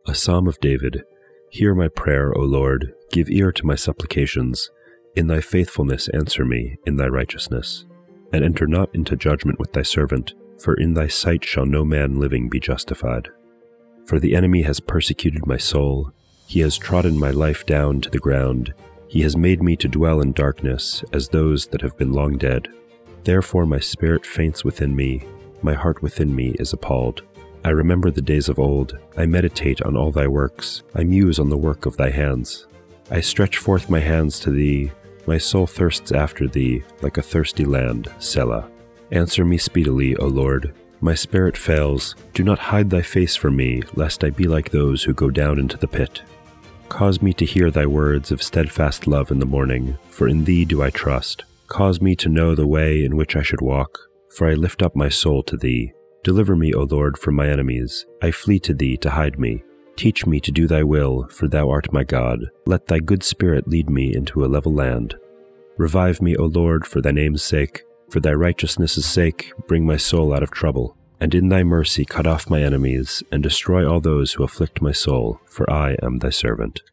A Psalm of David. Hear my prayer, O Lord, give ear to my supplications. In thy faithfulness answer me, in thy righteousness. And enter not into judgment with thy servant, for in thy sight shall no man living be justified. For the enemy has persecuted my soul, he has trodden my life down to the ground, he has made me to dwell in darkness, as those that have been long dead. Therefore my spirit faints within me, my heart within me is appalled. I remember the days of old, I meditate on all thy works, I muse on the work of thy hands. I stretch forth my hands to thee, my soul thirsts after thee, like a thirsty land, Selah. Answer me speedily, O Lord. My spirit fails. Do not hide thy face from me, lest I be like those who go down into the pit. Cause me to hear thy words of steadfast love in the morning, for in thee do I trust. Cause me to know the way in which I should walk, for I lift up my soul to thee. Deliver me, O Lord, from my enemies. I flee to thee to hide me. Teach me to do thy will, for thou art my God. Let thy good spirit lead me into a level land. Revive me, O Lord, for thy name's sake. For thy righteousness' sake, bring my soul out of trouble. And in thy mercy cut off my enemies, and destroy all those who afflict my soul, for I am thy servant.